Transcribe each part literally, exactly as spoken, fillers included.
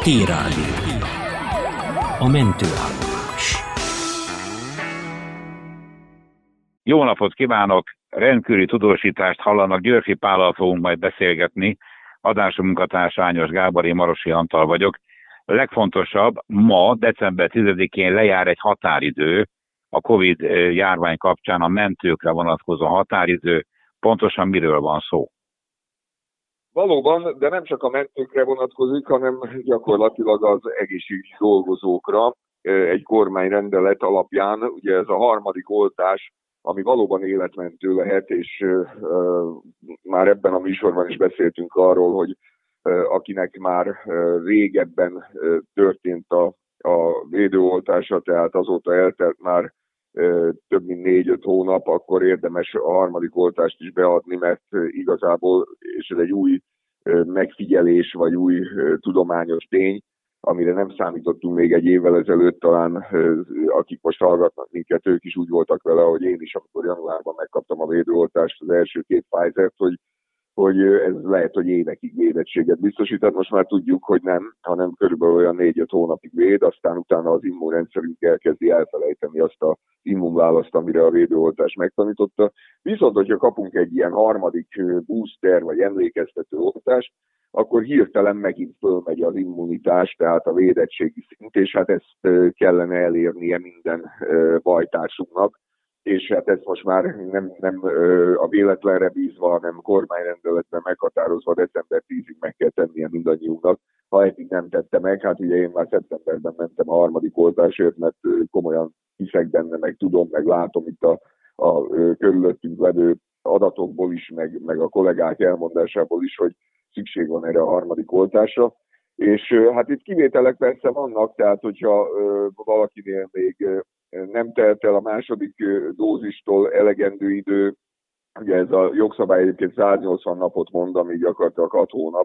T-Rádió. A mentőállomás. Jó napot kívánok! Rendkívüli tudósítást hallanak, Györfi Pállal fogunk majd beszélgetni. Adásunk munkatársa Ányos Gábor, én Marosi Antal vagyok. A legfontosabb, ma, december tizedikén lejár egy határidő, a Covid járvány kapcsán a mentőkre vonatkozó határidő. Pontosan miről van szó? Valóban, de nem csak a mentőkre vonatkozik, hanem gyakorlatilag az egészségügyi dolgozókra egy kormányrendelet alapján. Ugye ez a harmadik oltás, ami valóban életmentő lehet, és uh, már ebben a műsorban is beszéltünk arról, hogy uh, akinek már uh, régebben uh, történt a, a védőoltása, tehát azóta eltelt már uh, több mint négy-öt hónap, akkor érdemes a harmadik oltást is beadni, mert uh, igazából, és ez egy új uh, megfigyelés, vagy új uh, tudományos tény, amire nem számítottunk még egy évvel ezelőtt, talán akik most hallgatnak minket, ők is úgy voltak vele, hogy én is, amikor januárban megkaptam a védőoltást, az első két Pfizert, hogy, hogy ez lehet, hogy évekig védettséget biztosít. Most már tudjuk, hogy nem, hanem körülbelül olyan négy-öt hónapig véd, aztán utána az immunrendszerünk elkezdi elfelejteni azt az immunválaszt, amire a védőoltás megtanította. Viszont, hogyha kapunk egy ilyen harmadik booster vagy emlékeztető oltást, akkor hirtelen megint fölmegy az immunitás, tehát a védettségi szint, és hát ezt kellene elérnie minden bajtársunknak, és hát ezt most már nem, nem a véletlenre bízva, hanem kormányrendeletben meghatározva december tízig meg kell tennie mindannyiunknak. Ha eddig nem tette meg, hát ugye én már szeptemberben mentem a harmadik oltásért, mert komolyan hiszek benne, meg tudom, meg látom itt a, a körülöttünk levő adatokból is, meg, meg a kollégák elmondásából is, hogy szükség van erre a harmadik oltásra. És hát itt kivételek persze vannak, tehát hogyha ö, valakinél még ö, nem telt el a második ö, dózistól elegendő idő, ugye ez a jogszabály egyébként száznyolcvan napot mond, ami gyakorlatilag hat hónap,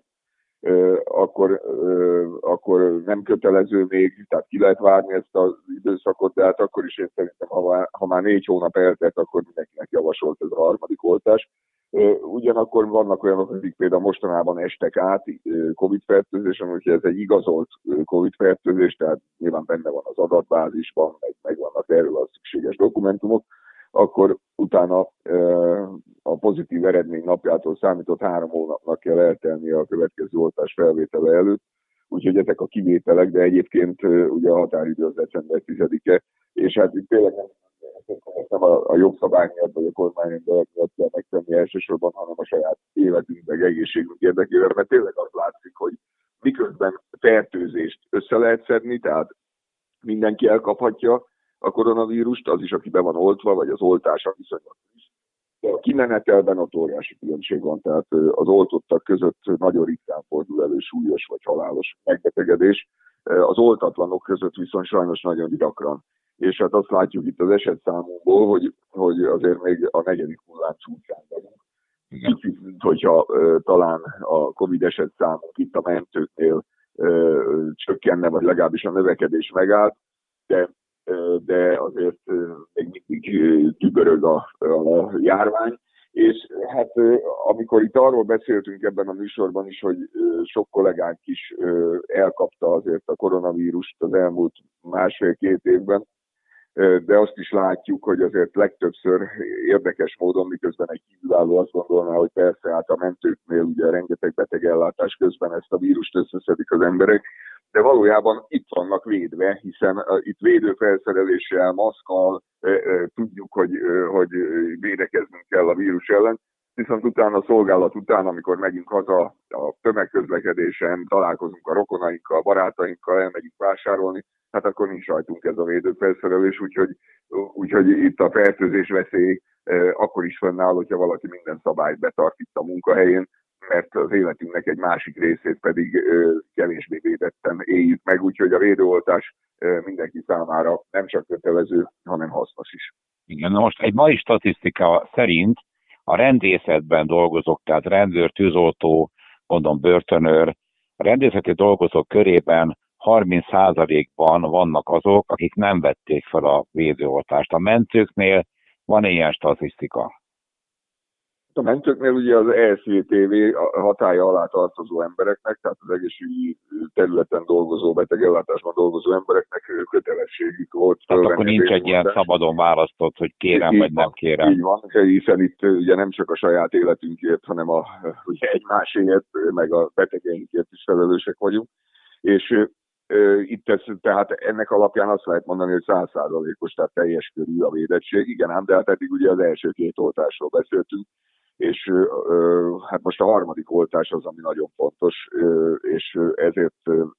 ö, akkor, ö, akkor nem kötelező még, tehát ki lehet várni ezt az időszakot, de hát akkor is én szerintem, ha már, ha már négy hónap eltelt, akkor mindenkinek javasolt ez a harmadik oltás. Ugyanakkor vannak olyanok, akik például mostanában estek át Covid-fertőzésen, úgyhogy ez egy igazolt Covid-fertőzés, tehát nyilván benne van az adatbázisban, meg, meg vannak erről a szükséges dokumentumok, akkor utána a pozitív eredmény napjától számított három hónapnak kell eltelnie a következő oltás felvétele előtt, úgyhogy ezek a kivételek, de egyébként ugye a határidő az december tizedike, és hát itt tényleg nem nem a, a jogszabály miatt, vagy a kormányrendelet miatt kell megtenni elsősorban, hanem a saját életünk, meg egészségünk érdekében, mert tényleg azt látszik, hogy miközben fertőzést össze lehet szedni, tehát mindenki elkaphatja a koronavírust, az is, aki be van oltva, vagy az oltása viszonylag is. De a kimenetelben ott óriási különbség van, tehát az oltottak között nagyon ritkán fordul elő súlyos vagy halálos megbetegedés, az oltatlanok között viszont sajnos nagyon gyakran. És hát azt látjuk itt az esetszámunkból, hogy, hogy azért még a negyedik hullám csúcsán vagyunk. Kicsit, hogyha uh, talán a Covid esetszámunk itt a mentőknél uh, csökkenne, vagy legalábbis a növekedés megállt, de, uh, de azért uh, még mindig uh, tübörög a, a járvány. És hát uh, amikor itt arról beszéltünk ebben a műsorban is, hogy uh, sok kollégánk is uh, elkapta azért a koronavírust az elmúlt másfél-két évben, de azt is látjuk, hogy azért legtöbbször érdekes módon, miközben egy kívülálló azt gondolná, hogy persze hát a mentőknél ugye rengeteg betegellátás közben ezt a vírust összeszedik az emberek, de valójában itt vannak védve, hiszen itt védőfelszereléssel, maszkkal tudjuk, hogy, hogy védekeznünk kell a vírus ellen, viszont utána a szolgálat után, amikor megyünk haza a tömegközlekedésen, találkozunk a rokonainkkal, barátainkkal, elmegyünk vásárolni, hát akkor nincs rajtunk ez a védőfelszerelés, úgyhogy, úgyhogy itt a fertőzés veszély eh, akkor is fennáll, hogyha valaki minden szabályt betart itt a munkahelyén, mert az életünknek egy másik részét pedig eh, kevésbé védetten éljük meg, úgyhogy a védőoltás eh, mindenki számára nem csak kötelező, hanem hasznos is. Igen, na most egy mai statisztika szerint a rendészetben dolgozók, tehát rendőr, tűzoltó, mondom börtönőr, a rendészeti dolgozók körében harminc százalékban vannak azok, akik nem vették fel a védőoltást. A mentőknél van ilyen statisztika? A mentőknél ugye az E S V T V hatálya alá tartozó embereknek, tehát az egészségügyi területen dolgozó, betegellátásban dolgozó embereknek kötelességük volt. Tehát akkor nincs egy ilyen szabadon választott, hogy kérem így vagy van, nem kérem. Így van, hiszen itt ugye nem csak a saját életünkért, hanem a, ugye egymásért, meg a betegeinkért is felelősek vagyunk. És itt ez, tehát ennek alapján azt lehet mondani, hogy száz százalékos, tehát teljes körű a védettség. Igen ám, de hát eddig ugye az első két oltásról beszéltünk, és hát most a harmadik oltás az, ami nagyon fontos, és ezért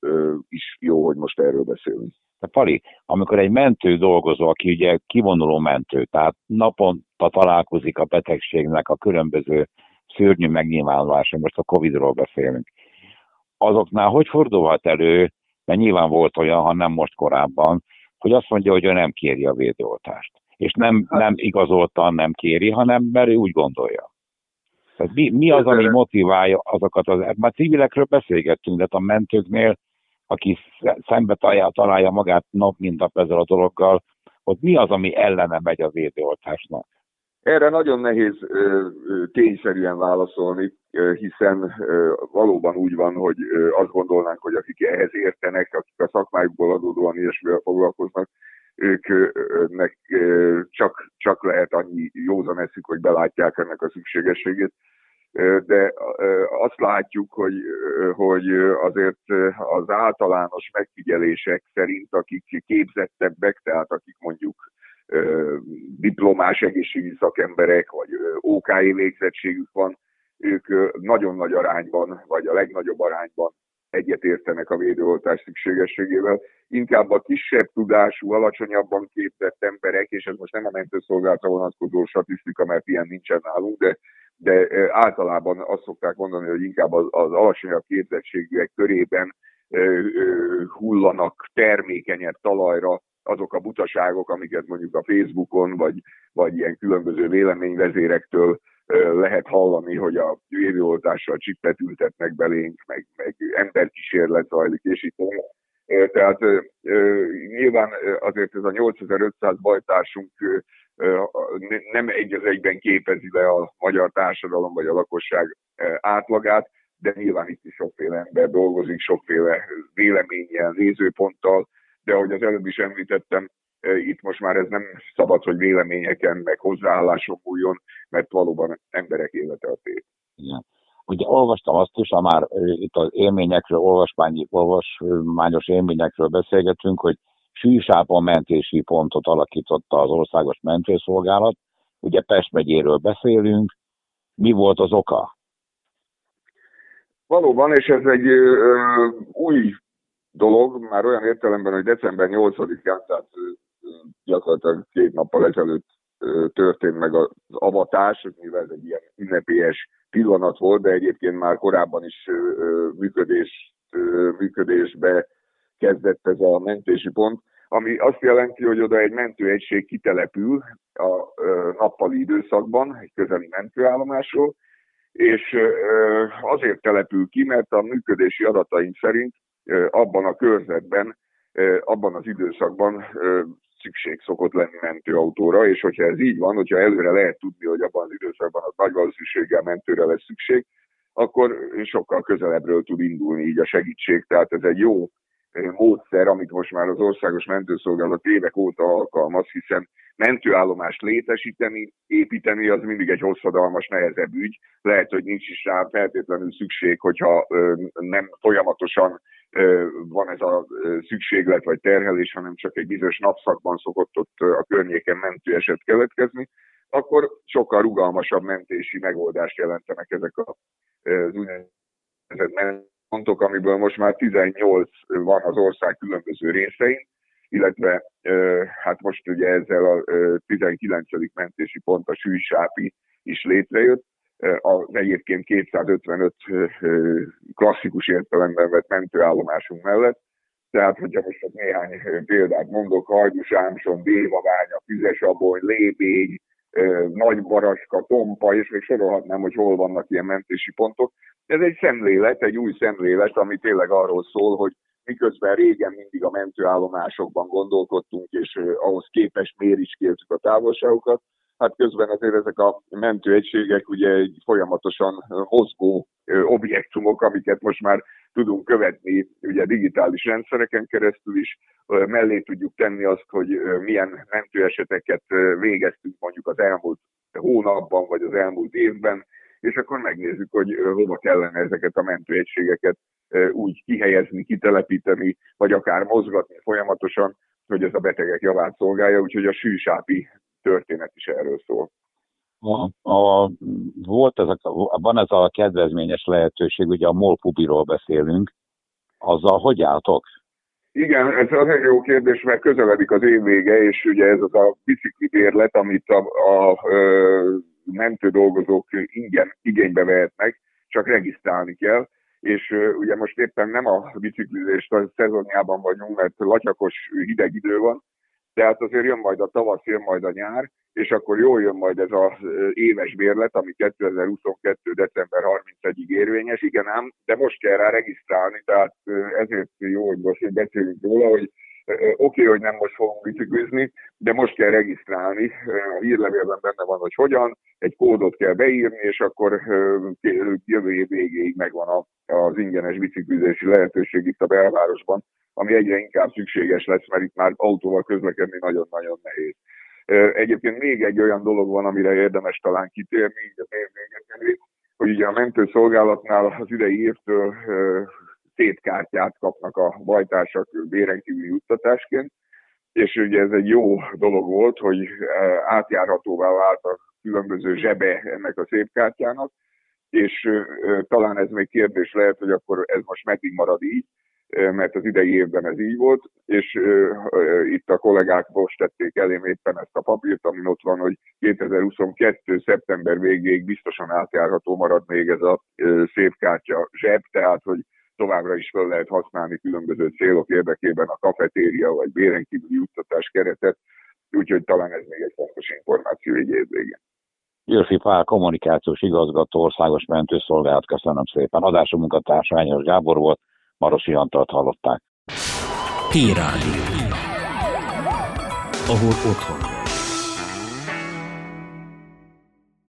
is jó, hogy most erről beszélünk. De Pali, amikor egy mentő dolgozó, aki ugye kivonuló mentő, tehát naponta találkozik a betegségnek a különböző szörnyű megnyilvánulása, most a Covidról beszélünk, azoknál hogy fordulhat elő, mert nyilván volt olyan, ha nem most korábban, hogy azt mondja, hogy ő nem kéri a védőoltást. És nem, nem igazoltan nem kéri, hanem mert ő úgy gondolja. Tehát mi, mi az, ami motiválja azokat az... Már civilekről beszélgettünk, de a mentőknél, aki szembe találja, találja magát nap mint nap ezzel a dologgal, ott mi az, ami ellene megy a védőoltásnak? Erre nagyon nehéz ö, ö, tényszerűen válaszolni, ö, hiszen ö, valóban úgy van, hogy ö, azt gondolnánk, hogy akik ehhez értenek, akik a szakmájukból adódóan ilyesmivel foglalkoznak, őknek csak, csak lehet annyi józan eszük, hogy belátják ennek a szükségességét. De azt látjuk, hogy, hogy azért az általános megfigyelések szerint, akik képzettebbek, tehát akik mondjuk diplomás egészségügyi szakemberek, vagy ó ká é végzettségük van, ők nagyon nagy arányban, vagy a legnagyobb arányban egyetértenek a védőoltás szükségességével. Inkább a kisebb tudású, alacsonyabban képzett emberek, és ez most nem a mentőszolgálatra vonatkozó statisztika, mert ilyen nincsen nálunk, de, de általában azt szokták mondani, hogy inkább az, az alacsonyabb képzettségűek körében ö, ö, hullanak termékenyebb talajra azok a butaságok, amiket mondjuk a Facebookon, vagy, vagy ilyen különböző véleményvezérektől lehet hallani, hogy a védőoltással csippet ültetnek belénk, meg, meg emberkísérlet zajlik, és így tovább. Tehát nyilván azért ez a nyolcezer-ötszáz bajtársunk nem egy az egyben képezi le a magyar társadalom vagy a lakosság átlagát, de nyilván itt is sokféle ember dolgozik, sokféle véleménnyel, nézőponttal, de ahogy az előbb is említettem, itt most már ez nem szabad, hogy véleményeken, meg hozzáálláson múljon, mert valóban emberek élete a tét. Igen. Ugye olvastam azt is, ha már itt az élményekről, olvasmányi, olvasmányos élményekről beszélgetünk, hogy Sűjsápon mentési pontot alakította az Országos Mentőszolgálat. Ugye Pest megyéről beszélünk. Mi volt az oka? Valóban, és ez egy ö, új dolog, már olyan értelemben, hogy december nyolcadikán, tehát gyakorlatilag két nappal ezelőtt történt meg az avatás, mivel ez egy ilyen ünnepélyes pillanat volt, de egyébként már korábban is működés, működésbe kezdett ez a mentési pont, ami azt jelenti, hogy oda egy mentőegység kitelepül a nappali időszakban, egy közeli mentőállomásról, és azért települ ki, mert a működési adataink szerint abban a körzetben, abban az időszakban szükség szokott lenni mentőautóra, és hogyha ez így van, hogyha előre lehet tudni, hogy abban az időszakban az nagy valószínűséggel mentőre lesz szükség, akkor sokkal közelebbről tud indulni így a segítség. Tehát ez egy jó módszer, amit most már az Országos Mentőszolgálat évek óta alkalmaz, hiszen mentőállomást létesíteni, építeni, az mindig egy hosszadalmas, nehezebb ügy. Lehet, hogy nincs is rá feltétlenül szükség, hogyha nem folyamatosan van ez a szükséglet vagy terhelés, hanem csak egy bizonyos napszakban szokott ott a környéken mentőeset keletkezni, akkor sokkal rugalmasabb mentési megoldást jelentenek ezek az úgynevezett pontok, amiből most már tizennyolc van az ország különböző részein, illetve hát most ugye ezzel a tizenkilencedik mentési pont, a Sűjsápi is létrejött, az egyébként kétszázötvenöt klasszikus értelemben vett mentőállomásunk mellett. Tehát, hogyha most néhány példát mondok, Hajdúsámson, Dévaványa, Füzesabony, Lébégy, Nagybaraska, Tompa, és még sorolhatnám, hogy hol vannak ilyen mentési pontok. Ez egy szemlélet, egy új szemlélet, ami tényleg arról szól, hogy miközben régen mindig a mentőállomásokban gondolkodtunk, és ahhoz képest méricskéltük a távolságokat, hát közben azért ezek a mentőegységek ugye egy folyamatosan mozgó objektumok, amiket most már tudunk követni ugye digitális rendszereken keresztül is, mellé tudjuk tenni azt, hogy milyen mentőeseteket végeztünk mondjuk az elmúlt hónapban, vagy az elmúlt évben, és akkor megnézzük, hogy hova kellene ezeket a mentőegységeket úgy kihelyezni, kitelepíteni, vagy akár mozgatni folyamatosan, hogy ez a betegek javát szolgálja, úgyhogy a sűsápi történet is erről szól. A, a, volt ez a, van ez a kedvezményes lehetőség, ugye a MOL-Pubiról beszélünk, azzal hogy álltok? Igen, ez az egy jó kérdés, mert közeledik az év vége, és ugye ez az a biciklibérlet, amit a, a, a mentődolgozók ingyen igénybe vehetnek, csak regisztrálni kell, és uh, ugye most éppen nem a biciklizés szezonjában vagyunk, mert latyakos hideg idő van, tehát azért jön majd a tavasz, jön majd a nyár, és akkor jól jön majd ez az éves bérlet, ami kétezer-huszonkettő. december harmincegyedikéig érvényes, igen ám, de most kell rá regisztrálni, tehát ezért jó, hogy most beszélünk róla, hogy oké, okay, hogy nem most fogunk biciklizni, de most kell regisztrálni. A hírlevélben benne van, hogy hogyan, egy kódot kell beírni, és akkor jövő év végéig megvan az ingyenes biciklizési lehetőség itt a belvárosban, ami egyre inkább szükséges lesz, mert itt már autóval közlekedni nagyon-nagyon nehéz. Egyébként még egy olyan dolog van, amire érdemes talán kitérni, így az év vége, hogy ugye a mentőszolgálatnál az idei évtől tétkártyát kapnak a bajtársak bérenkívüli juttatásként, és ugye ez egy jó dolog volt, hogy átjárhatóvá vált a különböző zsebe ennek a szép kártyának, és talán ez még kérdés lehet, hogy akkor ez most meddig marad így, mert az idei évben ez így volt, és uh, itt a kollégák most tették elém éppen ezt a papírt, amin ott van, hogy kétezer-huszonkettő. szeptember végéig biztosan átjárható marad még ez a uh, szépkártya zseb, tehát hogy továbbra is fel lehet használni különböző célok érdekében a kafetéria vagy bérenkívüli juttatás keretet, úgyhogy talán ez még egy fontos információ így év végén. Györfi Pál, kommunikációs igazgató, Országos Mentőszolgálat, köszönöm szépen. Adású munkatársa Ányos Gábor volt, Marosi Antalt hallották. Hírádió. Ahol otthon.